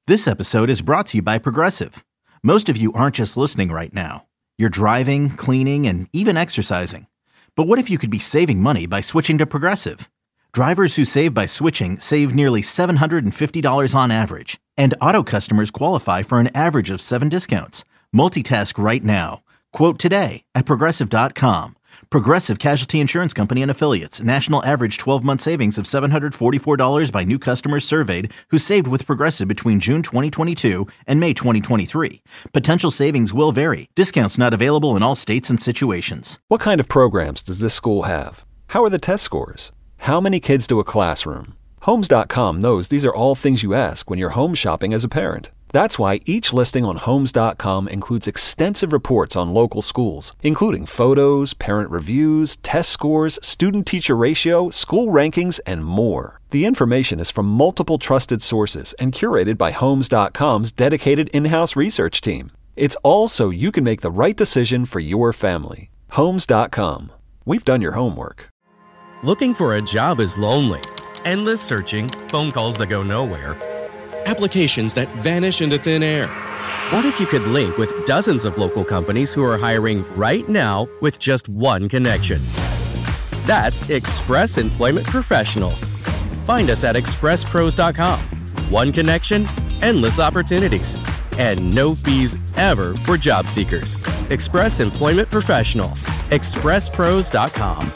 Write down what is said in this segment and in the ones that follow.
This episode is brought to you by Progressive. Most of you aren't just listening right now. You're driving, cleaning, and even exercising. But what if you could be saving money by switching to Progressive? Drivers who save by switching save nearly $750 on average. And auto customers qualify for an average of 7 discounts. Multitask right now. Quote today at Progressive.com. Progressive Casualty Insurance Company and Affiliates. National average 12-month savings of $744 by new customers surveyed who saved with Progressive between June 2022 and May 2023. Potential savings will vary. Discounts not available in all states and situations. What kind of programs does this school have? How are the test scores? How many kids do a classroom? Homes.com knows these are all things you ask when you're home shopping as a parent. That's why each listing on Homes.com includes extensive reports on local schools, including photos, parent reviews, test scores, student-teacher ratio, school rankings, and more. The information is from multiple trusted sources and curated by Homes.com's dedicated in-house research team. It's all so you can make the right decision for your family. Homes.com. We've done your homework. Looking for a job is lonely. Endless searching, phone calls that go nowhere, applications that vanish into thin air. What if you could link with dozens of local companies who are hiring right now with just one connection? That's Express Employment Professionals. Find us at expresspros.com. One connection, endless opportunities, and no fees ever for job seekers. Express Employment Professionals. expresspros.com.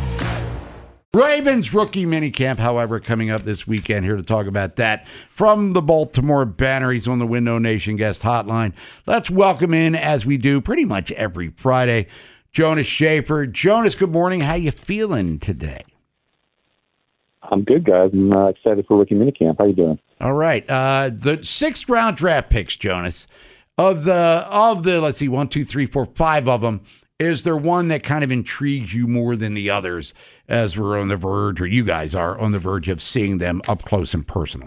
Ravens rookie minicamp, however, coming up this weekend. Here to talk about that from the Baltimore Banner. He's on the Window Nation guest hotline. Let's welcome in, as we do pretty much every Friday, Jonas Shaffer. Jonas, good morning. How you feeling today? I'm good, guys. I'm excited for rookie minicamp. How you doing? All right. The 6th round draft picks, Jonas, of the let's see, 1, 2, 3, 4, 5 of them. Is there one that kind of intrigues you more than the others as we're on the verge, or you guys are on the verge of seeing them up close and personal?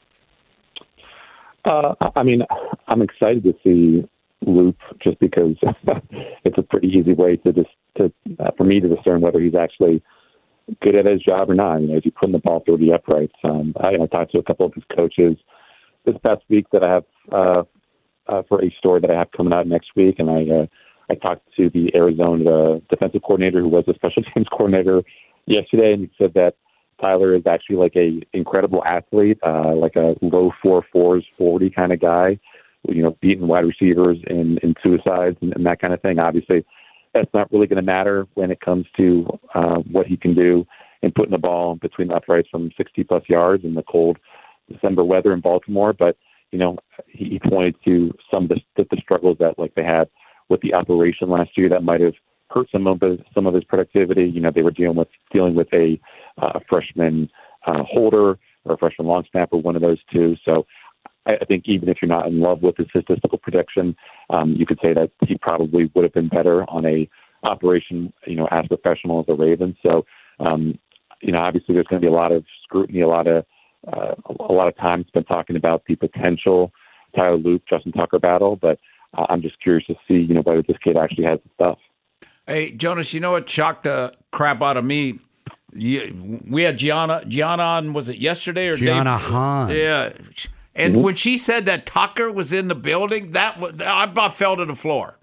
I mean, I'm excited to see Loop just because it's a pretty easy way for me to discern whether he's actually good at his job or not. You know, if you put the ball through the uprights. I talked to a couple of his coaches this past week that I have for a story that I have coming out next week, and I talked to the Arizona defensive coordinator who was a special teams coordinator yesterday, and he said that Tyler is actually like a incredible athlete, like a low 4.4s 40 kind of guy, you know, beating wide receivers in suicides and that kind of thing. Obviously, that's not really going to matter when it comes to what he can do in putting the ball between the uprights from 60-plus yards in the cold December weather in Baltimore. But, you know, he pointed to some of the struggles that like they had with the operation last year that might have hurt some of his productivity. You know, they were dealing with a freshman holder or a freshman long snapper, one of those two. So I think even if you're not in love with the statistical prediction, you could say that he probably would have been better on a operation, you know, as professional as the Ravens. So, you know, obviously there's going to be a lot of scrutiny, a lot of time spent talking about the potential Tyler Loop, Justin Tucker battle, but I'm just curious to see, you know, whether this kid actually has the stuff. Hey, Jonas, you know what shocked the crap out of me? We had Gianna on, was it yesterday or Gianna Dave? Hahn. Yeah. And when she said that Tucker was in the building, I about fell to the floor.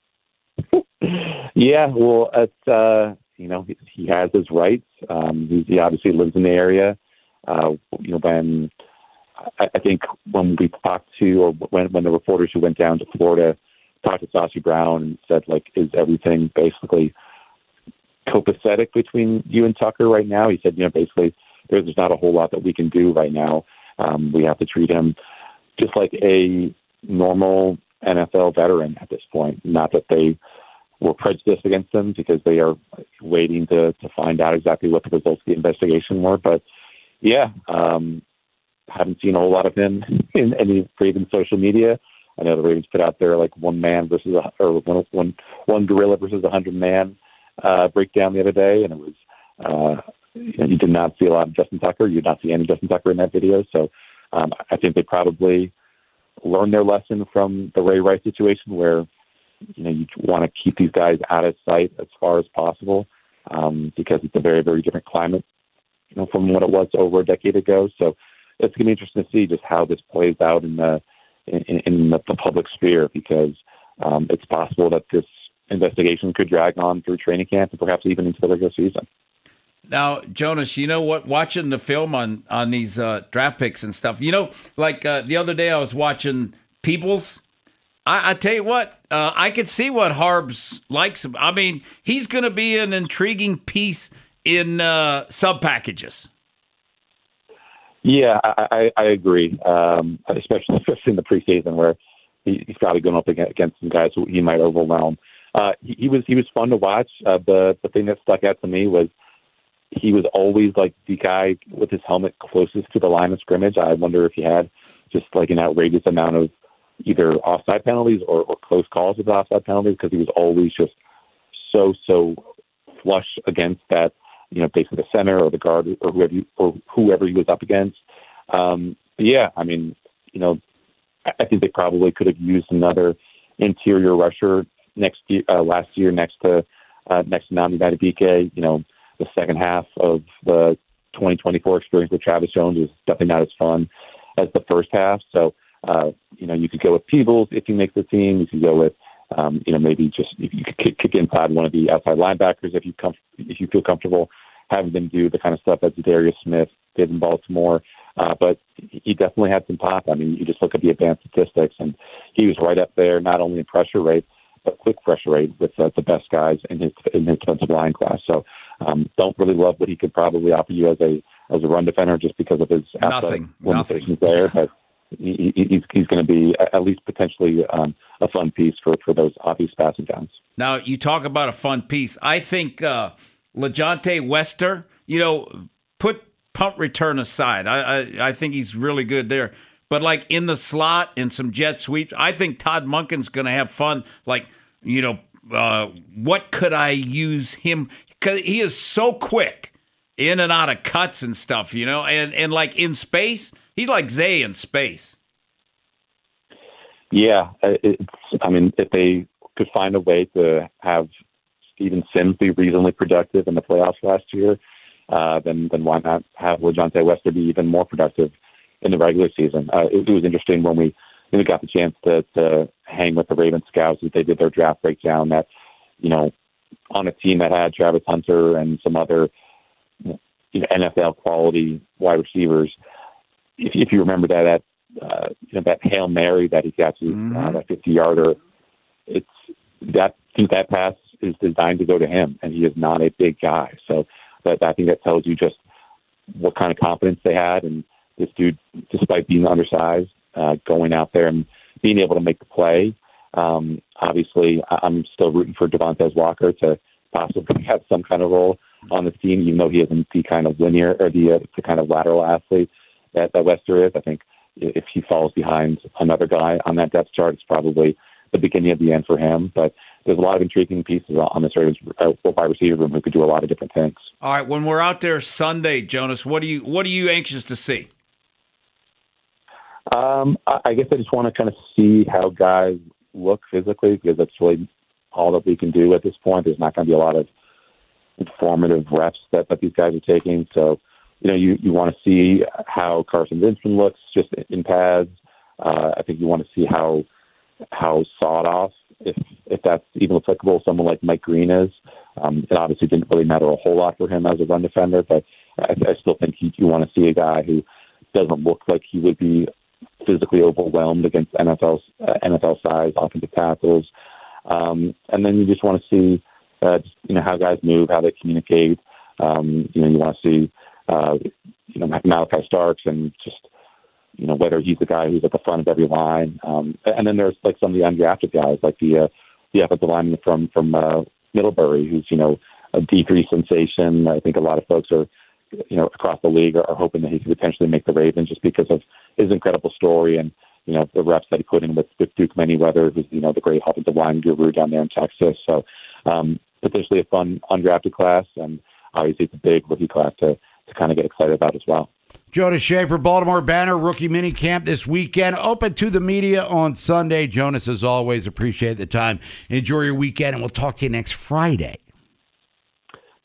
Yeah, well, it's, you know, he has his rights. He obviously lives in the area. You know, when I think when we talked to, or when the reporters who went down to Florida talked to Saucy Brown and said, like, is everything basically copacetic between you and Tucker right now? He said, you know, basically there's not a whole lot that we can do right now. We have to treat him just like a normal NFL veteran at this point. Not that they were prejudiced against him, because they are waiting to find out exactly what the results of the investigation were. But yeah, haven't seen a whole lot of him in any Ravens social media. I know the Ravens put out there like one gorilla versus 100-man breakdown the other day, and it was you did not see a lot of Justin Tucker. You did not see any Justin Tucker in that video. So I think they probably learned their lesson from the Ray Rice situation, where you want to keep these guys out of sight as far as possible, because it's a very, very different climate, from what it was over a decade ago. So it's going to be interesting to see just how this plays out in the public sphere, because it's possible that this investigation could drag on through training camp and perhaps even into the regular season. Now, Jonas, you know what? Watching the film on these draft picks and stuff, like the other day I was watching Peoples. I tell you what, I could see what Harbs likes him. I mean, he's going to be an intriguing piece in sub packages. Yeah, I agree, especially in the preseason where he's probably going up against some guys who he might overwhelm. He was fun to watch. The thing that stuck out to me was he was always like the guy with his helmet closest to the line of scrimmage. I wonder if he had just like an outrageous amount of either offside penalties or close calls with offside penalties, because he was always just so flush against that, basically the center or the guard or whoever he was up against. Yeah, I mean, I think they probably could have used another interior rusher last year next to Nnamdi Madubuike. The second half of the 2024 experience with Travis Jones is definitely not as fun as the first half. So, you could go with Peebles if he makes the team. You could go with, maybe just you could kick inside one of the outside linebackers if you feel comfortable having them do the kind of stuff that Darius Smith did in Baltimore. But he definitely had some pop. I mean, you just look at the advanced statistics, and he was right up there, not only in pressure rate, but quick pressure rate with the best guys in his defensive line class. So, don't really love what he could probably offer you as a run defender just because of his athletic limitations there. But he's going to be at least potentially a fun piece for those obvious passing downs. Now, you talk about a fun piece. I think LeJohntay Wester, put punt return aside. I think he's really good there. But like in the slot and some jet sweeps, I think Todd Monken's going to have fun. Like, what could I use him? Because he is so quick in and out of cuts and stuff, and like in space, he's like Zay in space. Yeah, if they could find a way to have Steven Sims be reasonably productive in the playoffs last year, then why not have LeJohntay Wester be even more productive in the regular season? It was interesting when we got the chance to hang with the Ravens scouts as they did their draft breakdown that, on a team that had Travis Hunter and some other NFL quality wide receivers, if you remember that Hail Mary that he got to, that 50-yarder, that pass is designed to go to him, and he is not a big guy. So I think that tells you just what kind of confidence they had, and this dude, despite being undersized, going out there and being able to make the play. Obviously, I'm still rooting for Devontae Walker to possibly have some kind of role on this team, even though he isn't the kind of linear or the kind of lateral athlete that Wester is. I think if he falls behind another guy on that depth chart, it's probably the beginning of the end for him. But there's a lot of intriguing pieces on this Ravens wide receiver room who could do a lot of different things. All right, when we're out there Sunday, Jonas, what are you anxious to see? I guess I just want to kind of see how guys look physically, because that's really all that we can do at this point. There's not going to be a lot of informative reps that these guys are taking. So, you want to see how Carson Winston looks just in pads. I think you want to see how sawed off, if that's even applicable, someone like Mike Green is. It obviously didn't really matter a whole lot for him as a run defender, but I still think you want to see a guy who doesn't look like he would be physically overwhelmed against NFL size offensive tackles. And then you just want to see, how guys move, how they communicate. You want to see, Malachi Starks and just, whether he's the guy who's at the front of every line. And then there's like some of the undrafted guys, like the offensive lineman from Middlebury, who's, a D3 sensation. I think a lot of folks are, across the league are hoping that he could potentially make the Ravens just because of his incredible story and, the reps that he put in with Duke Manyweather, who's, the great offensive line guru down there in Texas. So potentially a fun undrafted class, and obviously it's a big rookie class to kind of get excited about as well. Jonas Shaffer, Baltimore Banner, rookie mini camp this weekend. Open to the media on Sunday. Jonas, as always, appreciate the time. Enjoy your weekend, and we'll talk to you next Friday.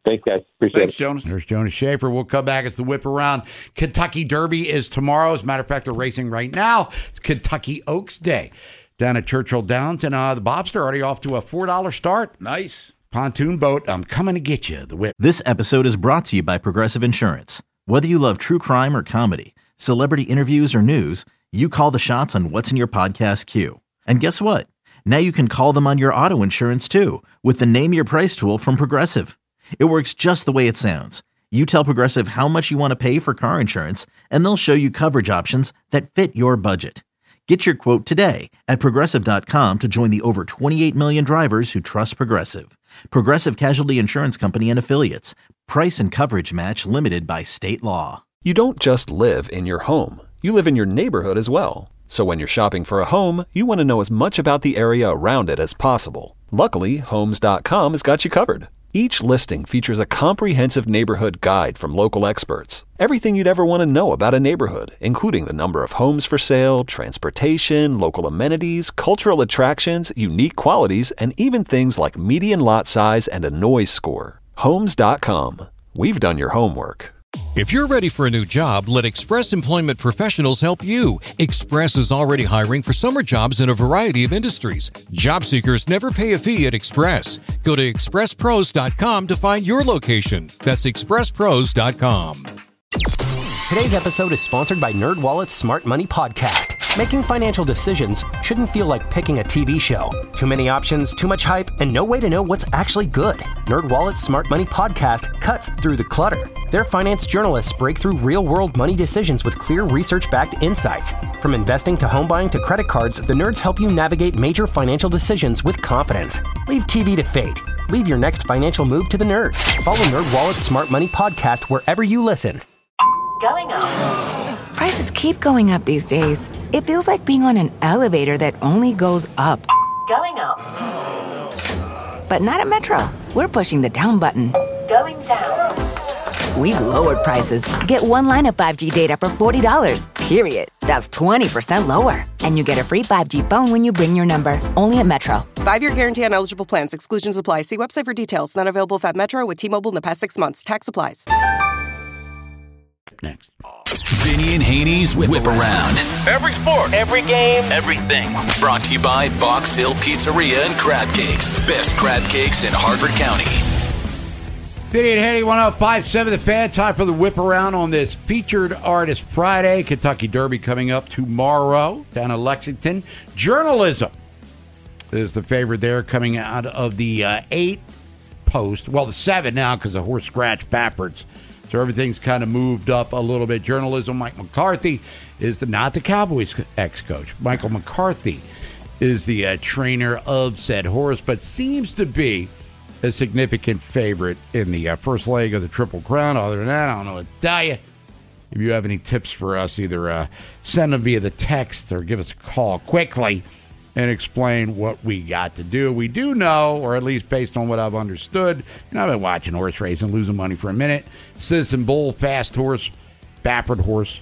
Thanks, guys. Appreciate Thanks, it. Jonas. There's Jonas Schaefer. We'll come back as the whip around. Kentucky Derby is tomorrow. As a matter of fact, they're racing right now. It's Kentucky Oaks Day down at Churchill Downs. And the Bobster already off to a $4 start. Nice. Pontoon boat. I'm coming to get you. The whip. This episode is brought to you by Progressive Insurance. Whether you love true crime or comedy, celebrity interviews or news, you call the shots on what's in your podcast queue. And guess what? Now you can call them on your auto insurance too with the Name Your Price tool from Progressive. It works just the way it sounds. You tell Progressive how much you want to pay for car insurance, and they'll show you coverage options that fit your budget. Get your quote today at Progressive.com to join the over 28 million drivers who trust Progressive. Progressive Casualty Insurance Company and Affiliates. Price and coverage match limited by state law. You don't just live in your home. You live in your neighborhood as well. So when you're shopping for a home, you want to know as much about the area around it as possible. Luckily, Homes.com has got you covered. Each listing features a comprehensive neighborhood guide from local experts. Everything you'd ever want to know about a neighborhood, including the number of homes for sale, transportation, local amenities, cultural attractions, unique qualities, and even things like median lot size and a noise score. Homes.com. We've done your homework. If you're ready for a new job, let Express Employment Professionals help you. Express is already hiring for summer jobs in a variety of industries. Job seekers never pay a fee at Express. Go to expresspros.com to find your location. That's expresspros.com. Today's episode is sponsored by NerdWallet's Smart Money Podcast. Making financial decisions shouldn't feel like picking a TV show. Too many options, too much hype, and no way to know what's actually good. NerdWallet's Smart Money Podcast cuts through the clutter. Their finance journalists break through real-world money decisions with clear research-backed insights. From investing to home buying to credit cards, the nerds help you navigate major financial decisions with confidence. Leave TV to fate. Leave your next financial move to the nerds. Follow NerdWallet's Smart Money Podcast wherever you listen. Going up. Prices keep going up these days. It feels like being on an elevator that only goes up. Going up. But not at Metro. We're pushing the down button. Going down. We've lowered prices. Get one line of 5G data for $40, period. That's 20% lower. And you get a free 5G phone when you bring your number. Only at Metro. 5-year guarantee on eligible plans. Exclusions apply. See website for details. Not available at Metro with T-Mobile in the past 6 months. Tax applies. Next. Vinny and Haney's Whip Around. Every sport. Every game. Everything. Brought to you by Box Hill Pizzeria and Crab Cakes. Best crab cakes in Harford County. Vinny and Haney, 105.7 The Fan. Time for the Whip Around on this Featured Artist Friday. Kentucky Derby coming up tomorrow down in Lexington. Journalism is the favorite there, coming out of the 8 post. Well, the 7 now because the horse scratched backwards. So everything's kind of moved up a little bit. Journalism, Mike McCarthy is not the Cowboys ex-coach. Michael McCarthy is the trainer of said horse, but seems to be a significant favorite in the first leg of the Triple Crown. Other than that, I don't know what to tell you. If you have any tips for us, either send them via the text or give us a call quickly and explain what we got to do. We do know, or at least based on what I've understood, and I've been watching horse racing, losing money for a minute. Citizen Bull, fast horse, Baffert horse.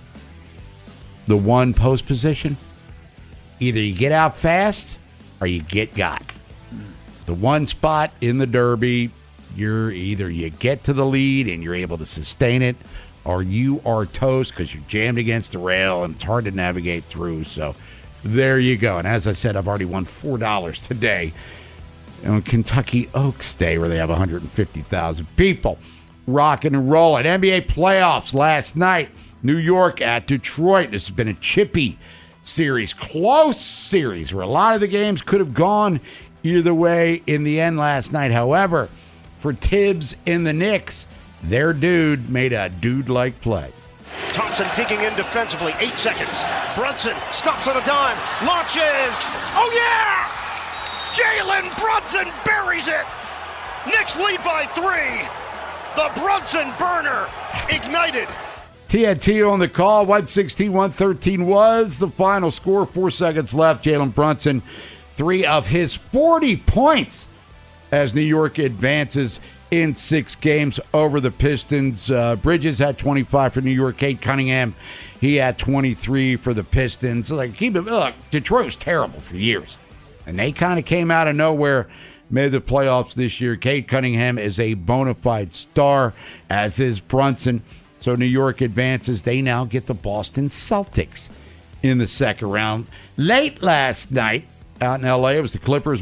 The one post position, either you get out fast or you get got. The one spot in the Derby, you're either you get to the lead and you're able to sustain it, or you are toast because you're jammed against the rail and it's hard to navigate through. So there you go. And as I said, I've already won $4 today on Kentucky Oaks Day, where they have 150,000 people rocking and rolling. NBA playoffs last night. New York at Detroit. This has been a chippy series, close series, where a lot of the games could have gone either way in the end last night. However, for Tibbs in the Knicks, their dude made a dude-like play. Thompson digging in defensively. 8 seconds. Brunson stops on a dime. Launches. Oh, yeah! Jalen Brunson buries it. Knicks lead by 3. The Brunson burner ignited. TNT on the call. 116-113 was the final score. 4 seconds left. Jalen Brunson, 3 of his 40 points as New York advances in 6 games over the Pistons. Bridges had 25 for New York. Cade Cunningham, he had 23 for the Pistons. Look, Detroit was terrible for years, and they kind of came out of nowhere made the playoffs this year. Cade Cunningham is a bona fide star, as is Brunson. So New York advances. They now get the Boston Celtics in the second round. Late last night out in L.A., it was the Clippers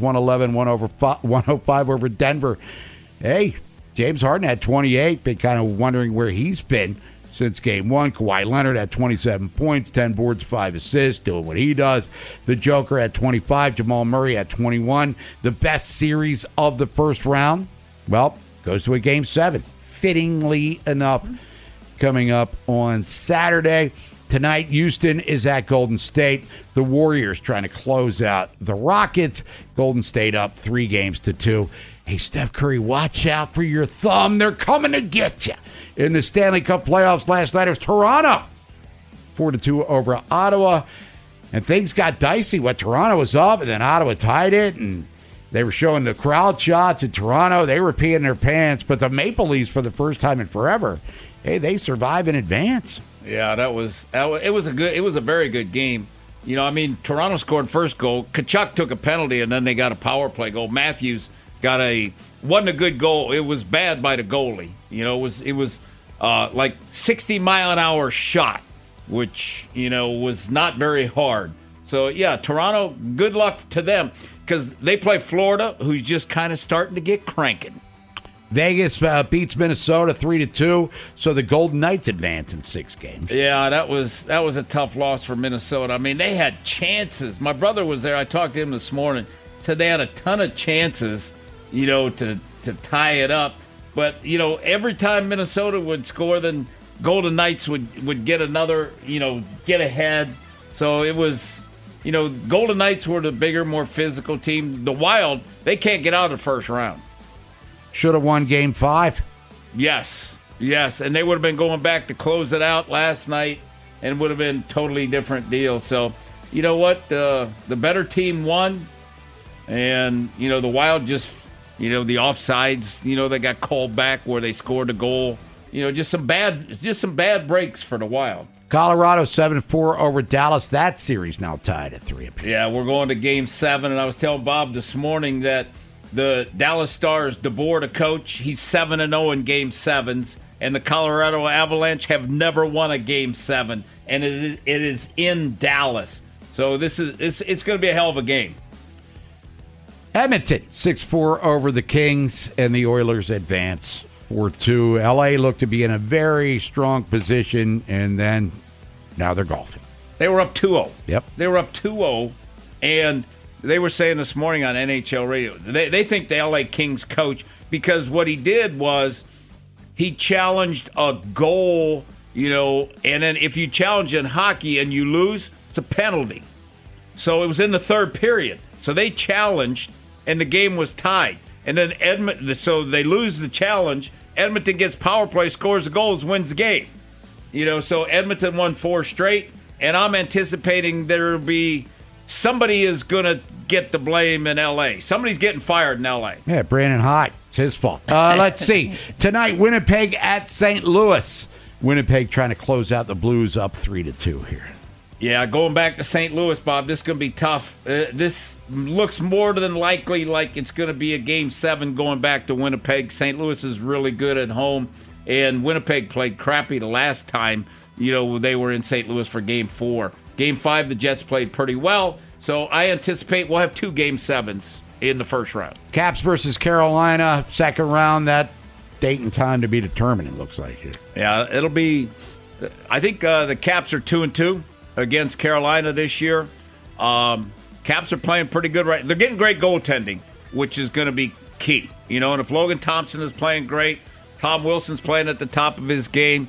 111-105 over Denver. Hey, James Harden had 28. Been kind of wondering where he's been since game one. Kawhi Leonard had 27 points, 10 boards, 5 assists, doing what he does. The Joker had 25. Jamal Murray had 21. The best series of the first round, well, goes to a game 7. Fittingly enough, coming up on Saturday. Tonight, Houston is at Golden State. The Warriors trying to close out the Rockets. Golden State up 3-2. Hey, Steph Curry, watch out for your thumb. They're coming to get you. In the Stanley Cup playoffs last night, it was Toronto 4-2 over Ottawa. And things got dicey. Toronto was up, and then Ottawa tied it, and they were showing the crowd shots in Toronto. They were peeing their pants. But the Maple Leafs, for the first time in forever, hey, they survive in advance. Yeah, it was a very good game. You know, I mean, Toronto scored first goal. Tkachuk took a penalty, and then they got a power play goal. Matthews wasn't a good goal. It was bad by the goalie. You know, it was like 60-mile-an-hour shot, which, you know, was not very hard. So, yeah, Toronto, good luck to them, because they play Florida, who's just kind of starting to get cranking. Vegas beats Minnesota 3-2, so the Golden Knights advance in 6 games. Yeah, that was a tough loss for Minnesota. I mean, they had chances. My brother was there. I talked to him this morning. Said they had a ton of chances, you know, to tie it up. But, you know, every time Minnesota would score, then Golden Knights would get another, you know, get ahead. So it was, you know, Golden Knights were the bigger, more physical team. The Wild, they can't get out of the first round. Should have won Game 5. Yes, and they would have been going back to close it out last night, and would have been a totally different deal. So, you know what? The better team won, and, you know, the Wild just, you know, the offsides, you know, they got called back where they scored a goal. You know, just some bad breaks for the Wild. Colorado 7-4 over Dallas. That series now tied at 3 apiece. Yeah, we're going to Game 7, and I was telling Bob this morning that the Dallas Stars, DeBoer, the coach, he's 7-0 in Game 7s, and the Colorado Avalanche have never won a Game 7, and it is in Dallas. So it's going to be a hell of a game. Edmonton 6-4 over the Kings, and the Oilers advance 4-2. LA looked to be in a very strong position, and then now they're golfing. They were up 2-0. Yep. They were up 2-0, and they were saying this morning on NHL radio, they think the LA Kings coach, because what he did was he challenged a goal, you know, and then if you challenge in hockey and you lose, it's a penalty. So it was in the third period. So they challenged, and the game was tied. And then so they lose the challenge. Edmonton gets power play, scores the goals, wins the game. You know, so Edmonton won 4 straight, and I'm anticipating there'll be somebody is going to get the blame in L.A. Somebody's getting fired in L.A. Yeah, Brandon Hyde. It's his fault. Let's see. Tonight, Winnipeg at St. Louis. Winnipeg trying to close out the Blues up 3-2 here. Yeah, going back to St. Louis, Bob, this is going to be tough. This looks more than likely like it's going to be a Game 7 going back to Winnipeg. St. Louis is really good at home, and Winnipeg played crappy the last time, you know, they were in St. Louis for Game 4. Game 5, the Jets played pretty well, so I anticipate we'll have 2 Game 7s in the first round. Caps versus Carolina, second round. That date and time to be determined, it looks like here. Yeah, it'll be, I think the Caps are 2-2 against Carolina this year. Caps are playing pretty good right. They're getting great goaltending, which is going to be key. You know, and if Logan Thompson is playing great, Tom Wilson's playing at the top of his game.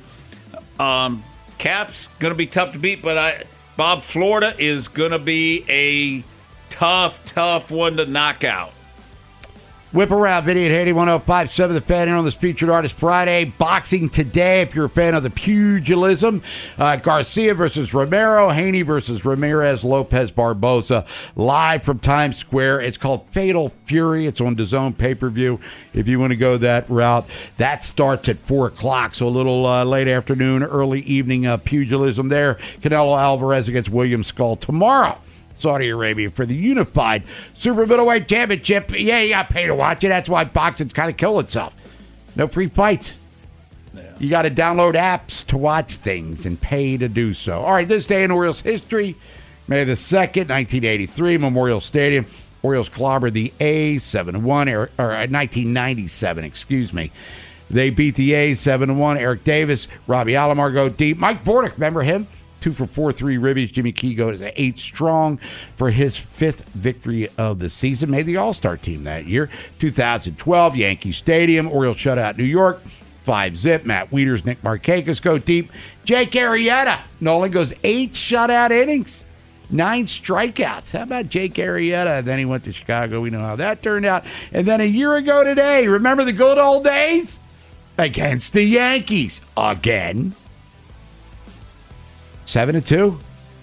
Caps going to be tough to beat, but Bob, Florida is going to be a tough one to knock out. Whip around, Vinny at Haney 105.7 The Fan here on this Featured Artist Friday. Boxing today, if you're a fan of the pugilism. Garcia versus Romero, Haney versus Ramirez, Lopez Barboza. Live from Times Square. It's called Fatal Fury. It's on DAZN pay-per-view. If you want to go that route, that starts at 4 o'clock. So a little late afternoon, early evening pugilism there. Canelo Alvarez against William Skull tomorrow. Saudi Arabia for the unified Super Middleweight Championship. Yeah, you got to pay to watch it. That's why boxing's kind of killed itself. No free fights. You got to download apps to watch things and pay to do so. All right, this day in Orioles history, May the 2nd, 1983, Memorial Stadium. Orioles clobbered the A's 7-1, or 1997, excuse me. They beat the A's 7-1. Eric Davis, Robbie Alomar go deep. Mike Bordick, remember him? 2 for 4, 3 ribbies. Jimmy Key goes to 8 strong for his 5th victory of the season. Made the All-Star team that year. 2012, Yankee Stadium. Orioles shutout New York. 5-zip. Matt Wieters, Nick Markakis go deep. Jake Arrieta. Nolan goes 8 shutout innings. 9 strikeouts. How about Jake Arrieta? Then he went to Chicago. We know how that turned out. And then a year ago today, remember the good old days? Against the Yankees. Again. 7-2.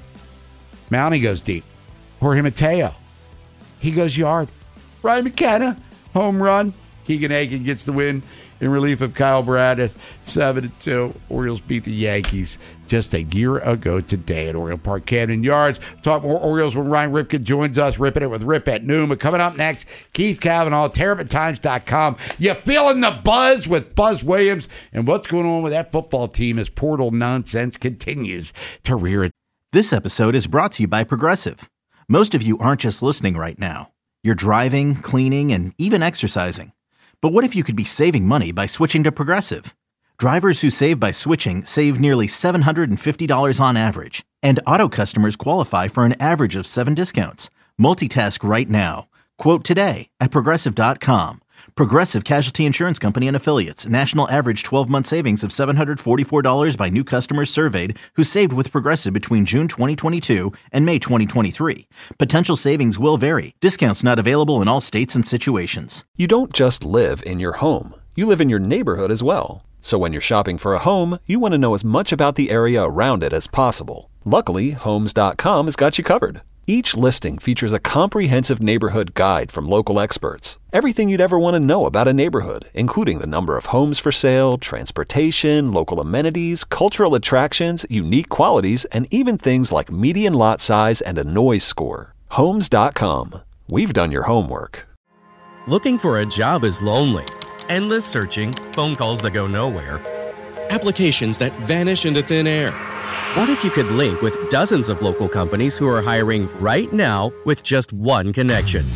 Mountie goes deep. Jorge Mateo. He goes yard. Ryan McKenna. Home run. Keegan Aiken gets the win in relief of Kyle Brad at 7-2. Orioles beat the Yankees just a year ago today at Oriole Park, Camden Yards. Talk more Orioles when Ryan Ripken joins us. Ripping it with Rip at noon. But coming up next, Keith Cavanaugh, TerrapinTimes.com. You feeling the buzz with Buzz Williams? And what's going on with that football team as portal nonsense continues to rear its... This episode is brought to you by Progressive. Most of you aren't just listening right now. You're driving, cleaning, and even exercising. But what if you could be saving money by switching to Progressive? Drivers who save by switching save nearly $750 on average. And auto customers qualify for an average of 7 discounts. Multitask right now. Quote today at Progressive.com. Progressive Casualty Insurance Company and Affiliates. National average 12-month savings of $744 by new customers surveyed who saved with Progressive between June 2022 and May 2023. Potential savings will vary. Discounts not available in all states and situations. You don't just live in your home. You live in your neighborhood as well. So when you're shopping for a home, you want to know as much about the area around it as possible. Luckily, Homes.com has got you covered. Each listing features a comprehensive neighborhood guide from local experts. Everything you'd ever want to know about a neighborhood, including the number of homes for sale, transportation, local amenities, cultural attractions, unique qualities, and even things like median lot size and a noise score. Homes.com. We've done your homework. Looking for a job is lonely. Endless searching, phone calls that go nowhere, applications that vanish into thin air. What if you could link with dozens of local companies who are hiring right now with just one connection?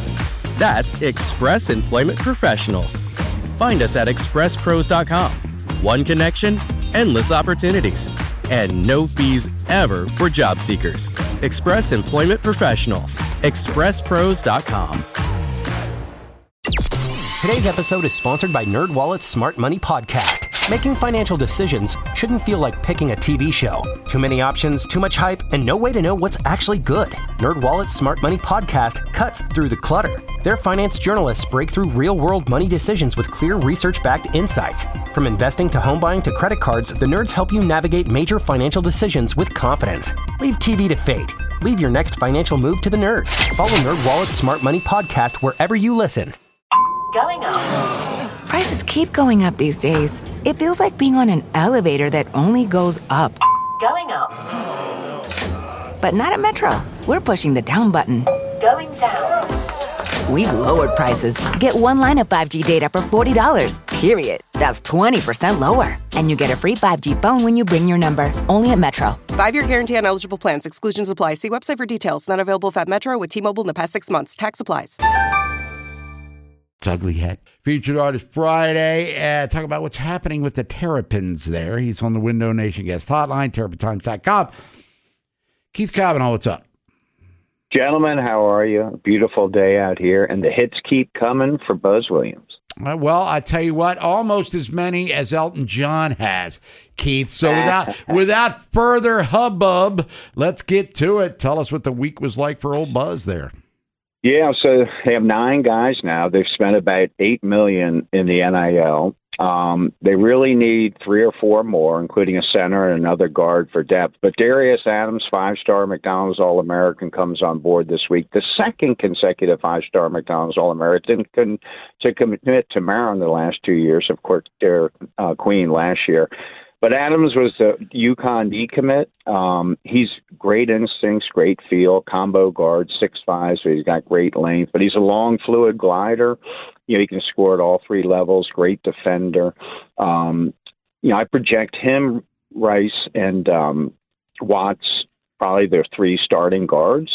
That's Express Employment Professionals. Find us at expresspros.com. One connection, endless opportunities, and no fees ever for job seekers. Express Employment Professionals. expresspros.com. Today's episode is sponsored by NerdWallet's Smart Money Podcast. Making financial decisions shouldn't feel like picking a TV show. Too many options, too much hype, and no way to know what's actually good. NerdWallet's Smart Money Podcast cuts through the clutter. Their finance journalists break through real-world money decisions with clear research-backed insights. From investing to home buying to credit cards, the nerds help you navigate major financial decisions with confidence. Leave TV to fate. Leave your next financial move to the nerds. Follow NerdWallet's Smart Money Podcast wherever you listen. Going up. Prices keep going up these days. It feels like being on an elevator that only goes up. Going up. But not at Metro. We're pushing the down button. Going down. We've lowered prices. Get one line of 5G data for $40, period. That's 20% lower. And you get a free 5G phone when you bring your number. Only at Metro. 5-year guarantee on eligible plans. Exclusions apply. See website for details. Not available if at Metro with T-Mobile in the past 6 months. Tax applies. It's Ugly Head. Featured Artist Friday. Talk about what's happening with the Terrapins there. He's on the Window Nation guest hotline, TerrapinTimes.com. Keith Cavanaugh, what's up? Gentlemen, how are you? A beautiful day out here, and the hits keep coming for Buzz Williams. Well, I tell you what, almost as many as Elton John has, Keith. So without further hubbub, let's get to it. Tell us what the week was like for old Buzz there. Yeah, so they have 9 guys now. They've spent about $8 million in the NIL. They really need 3 or 4 more, including a center and another guard for depth. But Darius Adams, 5-star McDonald's All-American, comes on board this week. The second consecutive 5-star McDonald's All-American to commit to Maryland the last 2 years. Of course, their queen last year. But Adams was a UConn decommit. He's great instincts, great feel, combo guard, 6'5", so he's got great length. But he's a long, fluid glider. He can score at all three levels, great defender. I project him, Rice, and Watts, probably their three starting guards.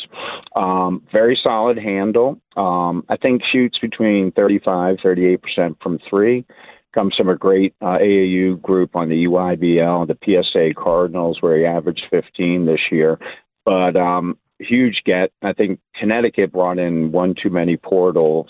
Very solid handle. I think shoots between 35-38% from three. Comes from a great AAU group on the EYBL, the PSA Cardinals, where he averaged 15 this year. But huge get. I think Connecticut brought in one too many portals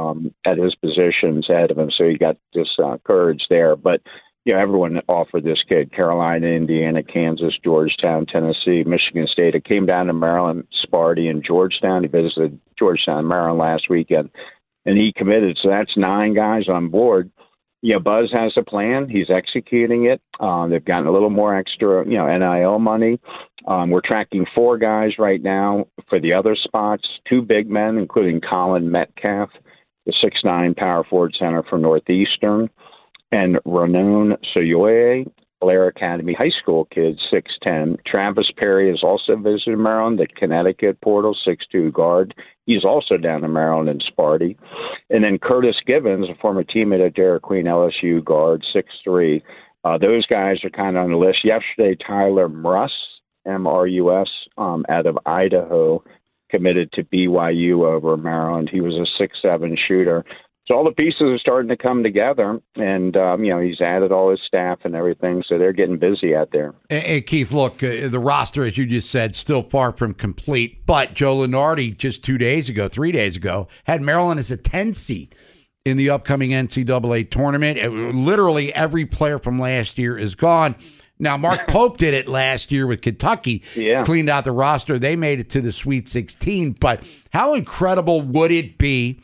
at his positions ahead of him, so he got discouraged there. But everyone offered this kid: Carolina, Indiana, Kansas, Georgetown, Tennessee, Michigan State. It came down to Maryland, Sparty, and Georgetown. He visited Georgetown, Maryland last weekend, and he committed. So that's 9 guys on board. Buzz has a plan. He's executing it. They've gotten a little more extra, NIL money. We're tracking 4 guys right now for the other spots, 2 big men, including Colin Metcalf, the 6'9" power forward center for Northeastern, and Ramon Soyoye, Blair Academy high school kid, 6'10". Travis Perry has also visited Maryland, the Connecticut portal, 6'2" guard. He's also down in Maryland and Sparty. And then Curtis Givens, a former teammate at Dairy Queen LSU guard, 6'3". Those guys are kind of on the list. Yesterday, Tyler Mruss, M-R-U-S, out of Idaho, committed to BYU over Maryland. He was a 6'7" shooter. So all the pieces are starting to come together, and, he's added all his staff and everything, so they're getting busy out there. Hey, Keith, look, the roster, as you just said, still far from complete, but Joe Lunardi just 3 days ago, had Maryland as a 10 seed in the upcoming NCAA tournament. Literally every player from last year is gone. Now, Mark Pope did it last year with Kentucky, cleaned out the roster. They made it to the Sweet 16, but how incredible would it be,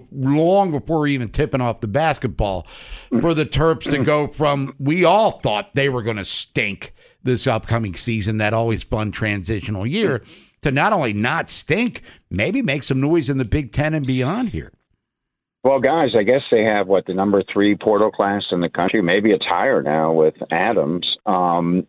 long before even tipping off the basketball, for the Terps to go from, we all thought they were going to stink this upcoming season, that always fun transitional year, to not only not stink, maybe make some noise in the Big Ten and beyond here. Well, guys, I guess they have, the number 3 portal class in the country. Maybe it's higher now with Adams. 4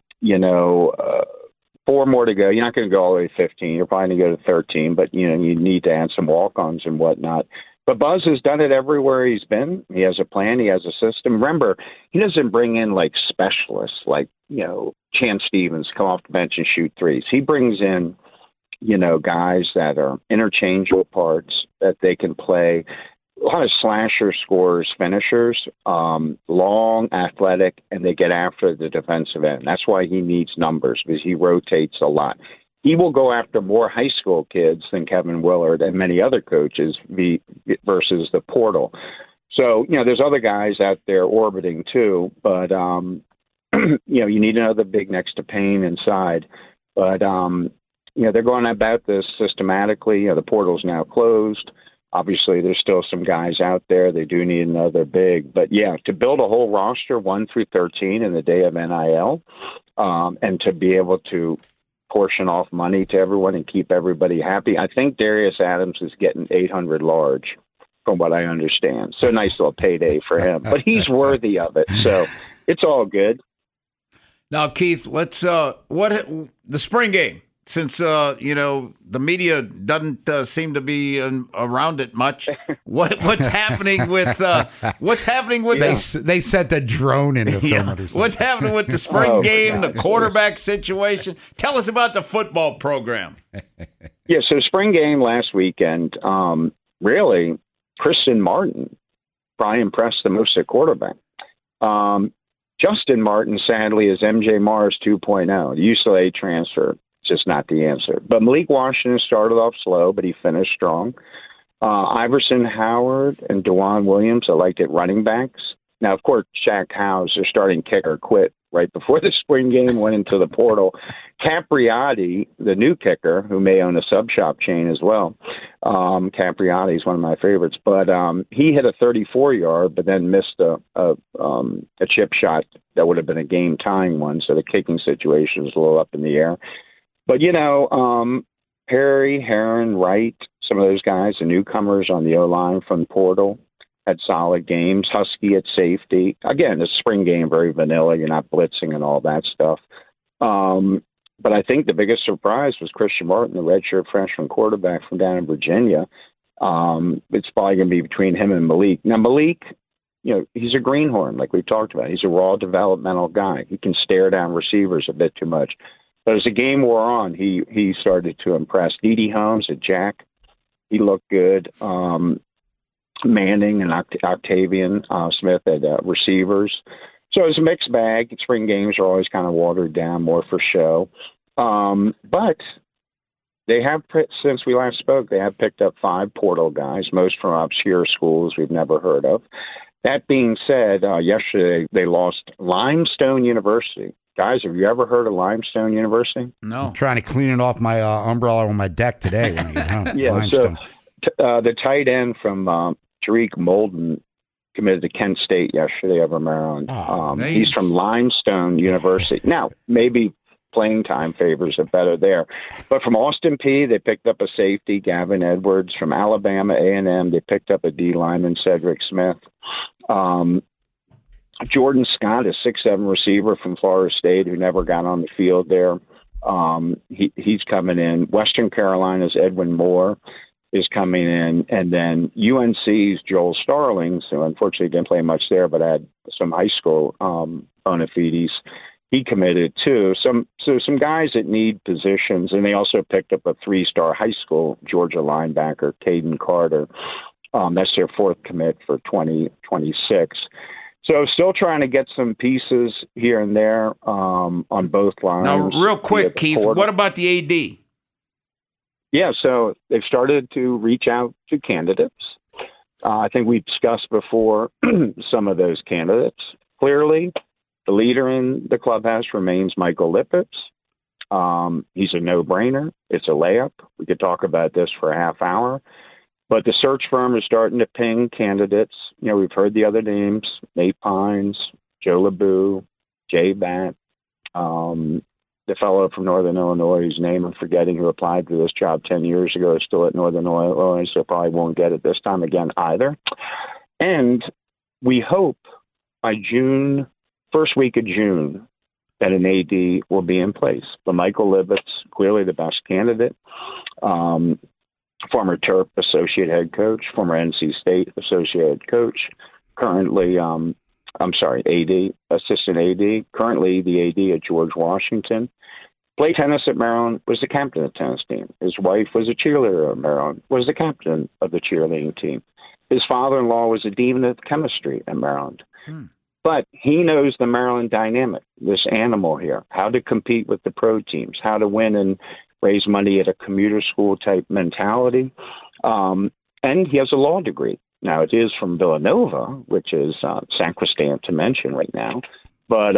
more to go. You're not going to go all the way to 15. You're probably going to go to 13, but, you need to add some walk-ons and whatnot. But Buzz has done it everywhere he's been. He has a plan. He has a system. Remember, he doesn't bring in specialists like, Chance Stevens, come off the bench and shoot threes. He brings in, guys that are interchangeable parts that they can play. A lot of slasher scorers, finishers, long, athletic, and they get after the defensive end. That's why he needs numbers, because he rotates a lot. He will go after more high school kids than Kevin Willard and many other coaches versus the portal. So, there's other guys out there orbiting too, but, you need another big next to Payne inside. But, they're going about this systematically. The portal's now closed. Obviously, there's still some guys out there. They do need another big. But, to build a whole roster, 1 through 13 in the day of NIL, and to be able to portion off money to everyone and keep everybody happy. I think Darius Adams is getting $800 large, from what I understand. So nice little payday for him. But he's worthy of it. So it's all good. Now, Keith, let's the spring game. Since the media doesn't seem to be around it much, what's happening with they sent a drone in to film it or something. What's happening with the spring game, the quarterback situation? Tell us about the football program. Yeah, so spring game last weekend, really, Kristen Martin probably impressed the most at quarterback. Justin Martin, sadly, is MJ Mars 2.0, the UCLA transfer. Just not the answer. But Malik Washington started off slow, but he finished strong. Iverson Howard and DeJuan Williams, I liked at running backs. Now, of course, Shaq Howe's, their starting kicker, quit right before the spring game, went into the portal. Capriati, the new kicker, who may own a sub shop chain as well. Capriati is one of my favorites, but he hit a 34-yard, but then missed a chip shot that would have been a game-tying one, so the kicking situation was a little up in the air. But, Perry, Heron, Wright, some of those guys, the newcomers on the O-line from the portal, had solid games. Husky at safety. Again, it's a spring game, very vanilla. You're not blitzing and all that stuff. But I think the biggest surprise was Christian Martin, the redshirt freshman quarterback from down in Virginia. It's probably going to be between him and Malik. Now, Malik, he's a greenhorn, like we've talked about. He's a raw developmental guy. He can stare down receivers a bit too much. But as the game wore on, he started to impress. D.D. Holmes at Jack, he looked good. Manning and Octavian Smith at receivers. So it's a mixed bag. Spring games are always kind of watered down, more for show. But they have, since we last spoke, they have picked up 5 portal guys, most from obscure schools we've never heard of. That being said, yesterday they lost Limestone University. Guys, have you ever heard of Limestone University? No. I'm trying to clean it off my umbrella on my deck today. When you get home. Yeah, Limestone. So the tight end from Tariq Molden committed to Kent State yesterday over Maryland. Nice. He's from Limestone University. Now, maybe playing time favors it better there. But from Austin P, they picked up a safety, Gavin Edwards. From Alabama A&M, they picked up a D lineman, Cedric Smith. Jordan Scott, a 6'7" receiver from Florida State who never got on the field there. He's coming in. Western Carolina's Edwin Moore is coming in, and then UNC's Joel Starlings, who unfortunately didn't play much there, but had some high school bona fides. He committed too. Some guys that need positions, and they also picked up a 3-star high school Georgia linebacker, Caden Carter. That's their 4th commit for 2026. So still trying to get some pieces here and there on both lines. Now, real quick, Keith, what about the AD? Yeah, so they've started to reach out to candidates. I think we discussed before some of those candidates. Clearly, the leader in the clubhouse remains Michael Lippitz. He's a no-brainer. It's a layup. We could talk about this for a half hour. But the search firm is starting to ping candidates. We've heard the other names, Nate Pines, Joe LeBou, Jay Batt, the fellow from Northern Illinois, whose name I'm forgetting, who applied for this job 10 years ago, is still at Northern Illinois, so probably won't get it this time again either. And we hope by June, first week of June, that an AD will be in place. But Michael Lippitz, clearly the best candidate. Former Terp associate head coach, former NC State associate head coach, currently, AD, assistant AD, currently the AD at George Washington. Played tennis at Maryland, was the captain of the tennis team. His wife was a cheerleader at Maryland, was the captain of the cheerleading team. His father-in-law was a dean of chemistry at Maryland. But he knows the Maryland dynamic, this animal here, how to compete with the pro teams, how to win and raise money at a commuter school type mentality. And he has a law degree. Now, it is from Villanova, which is sacrosanct to mention right now. But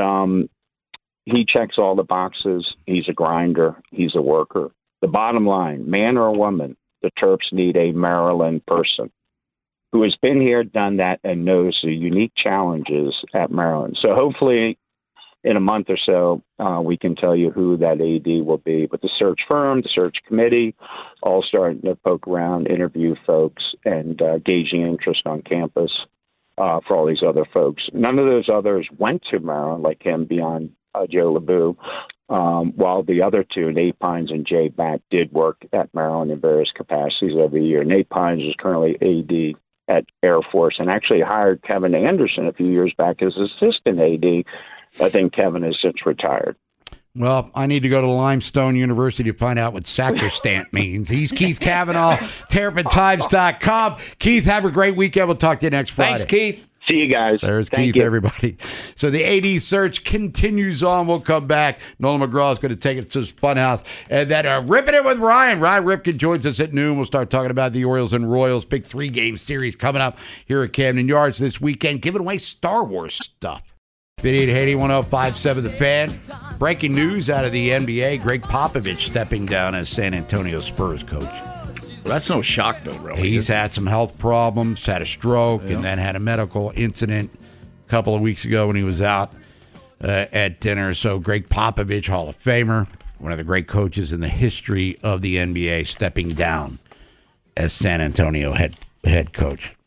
he checks all the boxes. He's a grinder. He's a worker. The bottom line, man or woman, the Terps need a Maryland person who has been here, done that, and knows the unique challenges at Maryland. So hopefully in a month or so, we can tell you who that AD will be. But the search firm, the search committee, all starting to poke around, interview folks, and gauging interest on campus for all these other folks. None of those others went to Maryland like him beyond Joe LeBou, while the other two, Nate Pines and Jay Batt, did work at Maryland in various capacities every year. Nate Pines is currently AD at Air Force and actually hired Kevin Anderson a few years back as assistant AD. I think Kevin has since retired. Well, I need to go to Limestone University to find out what sacrosanct means. He's Keith Cavanaugh, TerrapinTimes.com. Keith, have a great weekend. We'll talk to you next Friday. Thanks, Keith. See you guys. There's Thank Keith, you. everybody. So the AD search continues on. We'll come back. Nolan McGraw is going to take it to his funhouse. And then ripping it with Ryan. Ryan Ripken joins us at noon. We'll start talking about the Orioles and Royals. Big 3-game series coming up here at Camden Yards this weekend. Giving away Star Wars stuff. 5880-1057 The Fan. Breaking news out of the NBA. Greg Popovich stepping down as San Antonio Spurs coach. Well, that's no shock, though, really. He's had some health problems, had a stroke, and then had a medical incident a couple of weeks ago when he was out at dinner. So Greg Popovich, Hall of Famer, one of the great coaches in the history of the NBA, stepping down as San Antonio head coach.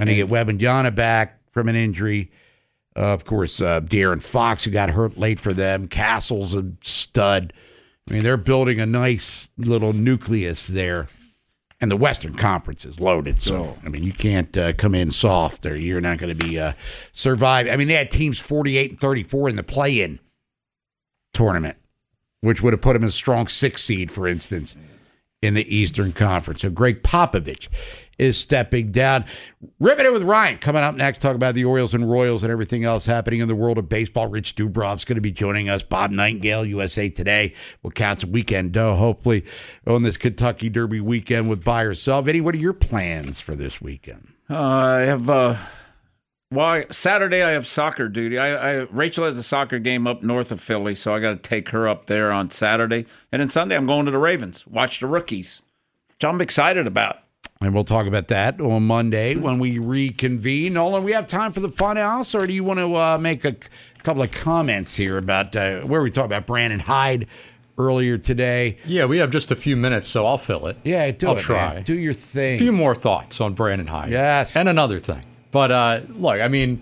And they get Wembanyama back from an injury. Of course, De'Aaron Fox, who got hurt late for them. Castle's a stud. I mean, they're building a nice little nucleus there. And the Western Conference is loaded. So, I mean, you can't come in soft or you're not going to be surviving. I mean, they had teams 48 and 34 in the play-in tournament, which would have put them in a strong 6 seed, for instance, in the Eastern Conference. So Greg Popovich is stepping down. Ripping it with Ryan coming up next. Talk about the Orioles and Royals and everything else happening in the world of baseball. Rich Dubrov's going to be joining us. Bob Nightingale, USA Today. Will count some weekend dough, hopefully, on this Kentucky Derby weekend with buy or sell. Vinny, what are your plans for this weekend? I have, Saturday I have soccer duty. Rachel has a soccer game up north of Philly, so I got to take her up there on Saturday. And then Sunday I'm going to the Ravens, watch the rookies, which I'm excited about. And we'll talk about that on Monday when we reconvene. Nolan, we have time for the fun house, or do you want to make a couple of comments here about where we talked about Brandon Hyde earlier today? Yeah, we have just a few minutes, so I'll fill it. Yeah, I'll try. Man. Do your thing. A few more thoughts on Brandon Hyde. Yes. And another thing. But, look, I mean,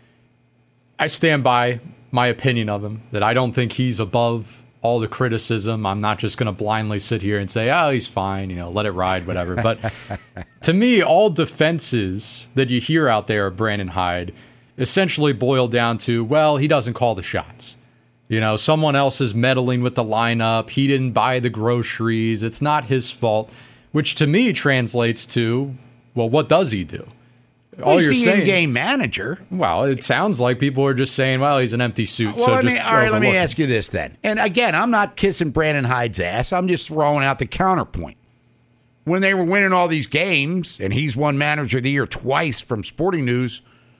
I stand by my opinion of him, that I don't think he's above all the criticism. I'm not just going to blindly sit here and say, oh, he's fine, let it ride, whatever. But to me, all defenses that you hear out there of Brandon Hyde essentially boil down to, well, he doesn't call the shots. Someone else is meddling with the lineup. He didn't buy the groceries. It's not his fault, which to me translates to, well, what does he do? All you're saying, in-game manager. Well, it sounds like people are just saying, well, he's an empty suit. Well, let me ask you this then. And again, I'm not kissing Brandon Hyde's ass. I'm just throwing out the counterpoint. When they were winning all these games, and he's won Manager of the Year twice from Sporting News,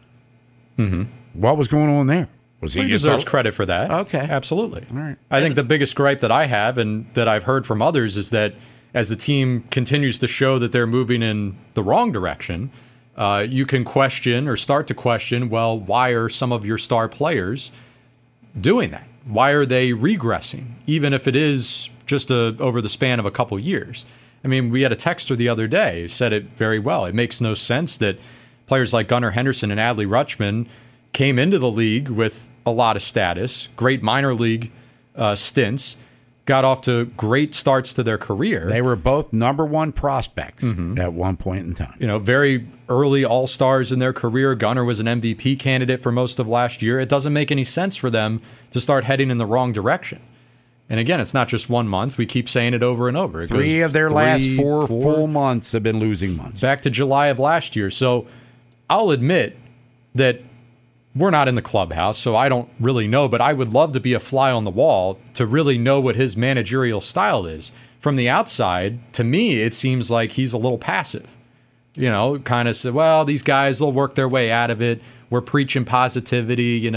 what was going on there? He deserves credit for that. Okay. Absolutely. All right. I think the biggest gripe that I have and that I've heard from others is that as the team continues to show that they're moving in the wrong direction, you can question or start to question, well, why are some of your star players doing that? Why are they regressing, even if it is just over the span of a couple years? I mean, we had a texter the other day who said it very well. It makes no sense that players like Gunnar Henderson and Adley Rutschman came into the league with a lot of status, great minor league stints, got off to great starts to their career. They were both number one prospects at one point in time. Very early all-stars in their career. Gunnar was an MVP candidate for most of last year. It doesn't make any sense for them to start heading in the wrong direction. And again, it's not just 1 month. We keep saying it over and over. Three of their last four full months have been losing months. Back to July of last year. So I'll admit that we're not in the clubhouse, so I don't really know, but I would love to be a fly on the wall to really know what his managerial style is. From the outside, to me, it seems like he's a little passive. Kind of said, well, these guys, they'll work their way out of it. We're preaching positivity.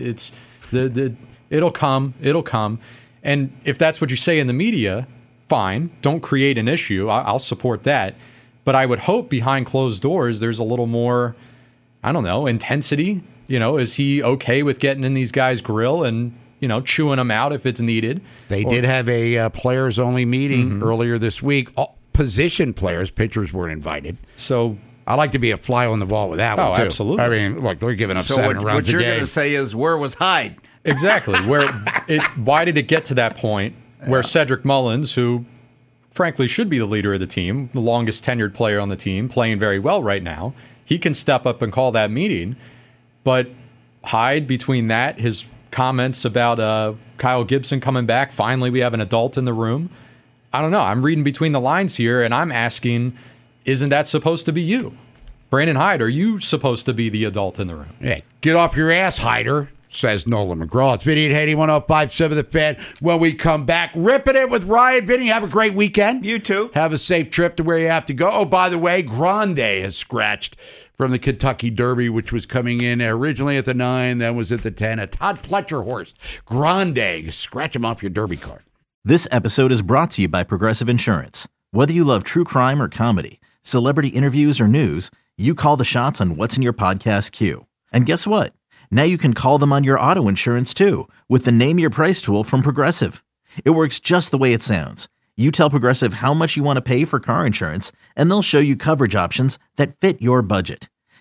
It'll come. And if that's what you say in the media, fine. Don't create an issue. I'll support that. But I would hope behind closed doors, there's a little more, intensity. Is he okay with getting in these guys' grill and, chewing them out if it's needed? They did have a players-only meeting earlier this week. All position players, pitchers weren't invited. So I like to be a fly on the wall with that one, too. Absolutely. I mean, look, they're giving up 7 rounds a game. So what you're going to say is, where was Hyde? Exactly. Why did it get to that point where Cedric Mullins, who frankly should be the leader of the team, the longest tenured player on the team, playing very well right now, he can step up and call that meeting. But Hyde, between that, his comments about Kyle Gibson coming back, finally we have an adult in the room. I don't know. I'm reading between the lines here, and I'm asking, isn't that supposed to be you? Brandon Hyde, are you supposed to be the adult in the room? Yeah, get off your ass, Hyder, says Nolan McGraw. It's Vinny and Haney, 105.7 The Fan. When we come back, ripping it with Ryan. Vinny, have a great weekend. You too. Have a safe trip to where you have to go. Oh, by the way, Grande has scratched from the Kentucky Derby, which was coming in originally at the 9, then was at the 10. A Todd Fletcher horse. Grande. Scratch him off your Derby card. This episode is brought to you by Progressive Insurance. Whether you love true crime or comedy, celebrity interviews or news, you call the shots on what's in your podcast queue. And guess what? Now you can call them on your auto insurance too with the Name Your Price tool from Progressive. It works just the way it sounds. You tell Progressive how much you want to pay for car insurance, and they'll show you coverage options that fit your budget.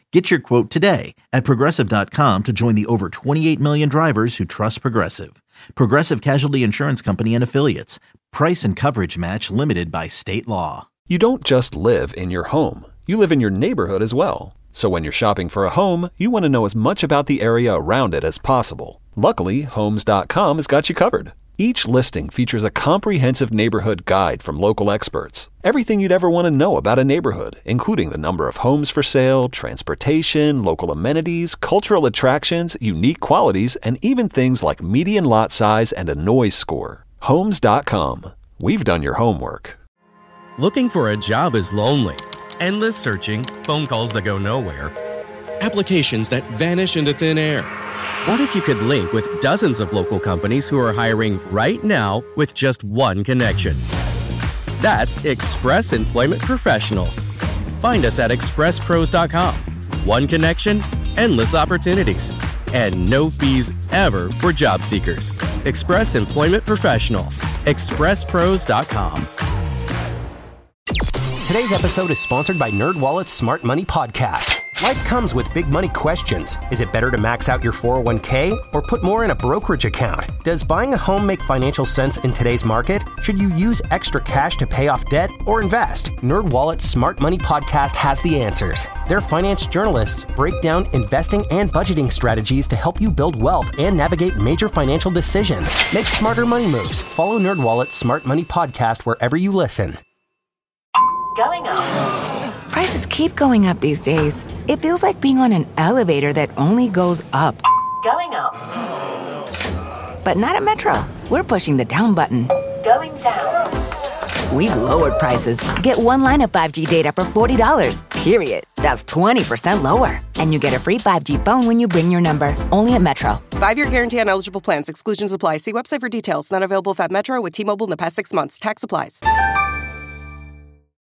Get your quote today at Progressive.com to join the over 28 million drivers who trust Progressive. Progressive Casualty Insurance Company and Affiliates. Price and coverage match limited by state law. You don't just live in your home. You live in your neighborhood as well. So when you're shopping for a home, you want to know as much about the area around it as possible. Luckily, Homes.com has got you covered. Each listing features a comprehensive neighborhood guide from local experts. Everything you'd ever want to know about a neighborhood, including the number of homes for sale, transportation, local amenities, cultural attractions, unique qualities, and even things like median lot size and a noise score. Homes.com. We've done your homework. Looking for a job is lonely. Endless searching, phone calls that go nowhere, applications that vanish into thin air. What if you could link with dozens of local companies who are hiring right now with just one connection? That's Express Employment Professionals. Find us at expresspros.com. One connection, endless opportunities, and no fees ever for job seekers. Express Employment Professionals. expresspros.com. Today's episode is sponsored by NerdWallet's Smart Money Podcast. Life comes with big money questions. Is it better to max out your 401k or put more in a brokerage account? Does buying a home make financial sense in today's market? Should you use extra cash to pay off debt or invest? NerdWallet's Smart Money Podcast has the answers. Their finance journalists break down investing and budgeting strategies to help you build wealth and navigate major financial decisions. Make smarter money moves. Follow NerdWallet's Smart Money Podcast wherever you listen. Going up. Prices keep going up these days. It feels like being on an elevator that only goes up. Going up. But not at Metro. We're pushing the down button. Going down. We've lowered prices. Get one line of 5G data for $40, period. That's 20% lower. And you get a free 5G phone when you bring your number. Only at Metro. 5-year guarantee on eligible plans. Exclusions apply. See website for details. Not available at Metro with T-Mobile in the past 6 months. Tax applies.